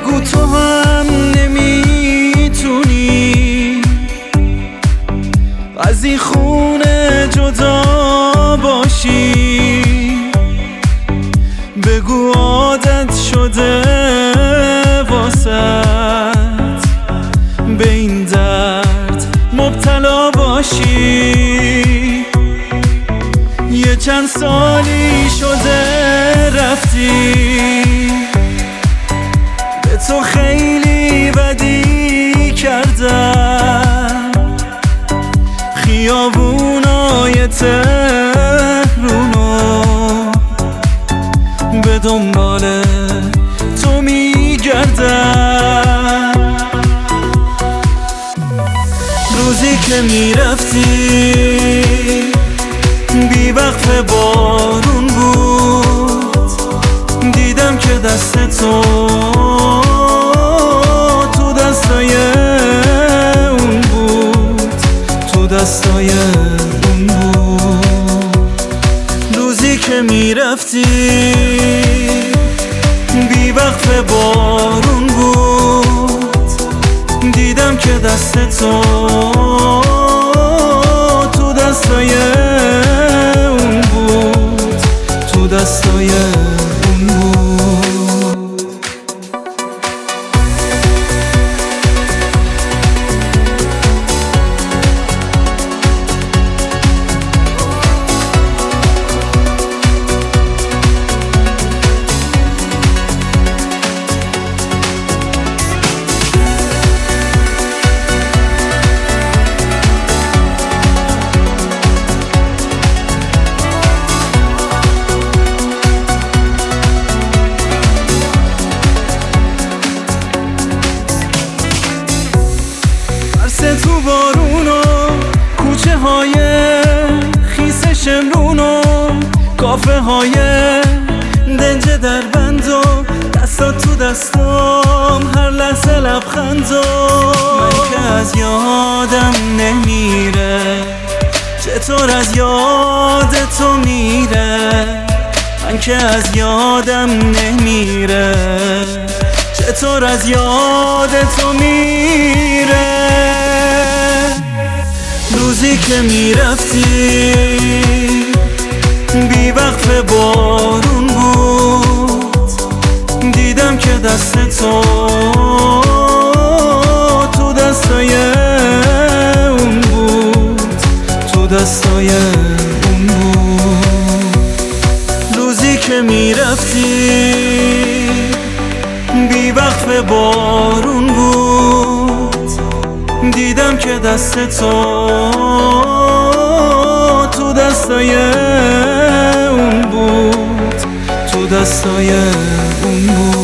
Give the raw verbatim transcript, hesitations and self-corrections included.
بگو تو هم نمیتونی از این خونه جدا باشی. بگو عادت شده واسط به این درد مبتلا باشی. یه چند سالی شده رفتی، به تو خیلی بدی کردم. خیابونای تهرونو به دنبال تو میگردم. روزی که میرفتی بی وقت بارون بود، دیدم که دست تو تو دستای اون بود، تو دستای اون بود. روزی که میرفتی بی وقت بارون بود، دیدم که دست تو تو دستای اون بود، تو دستای اون بود. تو بارون و کوچه های خیس شمرون و کافه های دنج در بند و دستا تو دستام هر لحظه لبخند و من که از یادم نمیره، چطور از یاد تو میره. من که از یادم نمیره، چطور از یاد تو میره. روزی که میرفتی بی وقت بارون بود، دیدم که دست تو تو دستای اون بود، تو دستای اون بود. روزی که میرفتی بی وقت بارون بود، دیدم که دست تو تو دستای اون بود، تو دستای اون بود.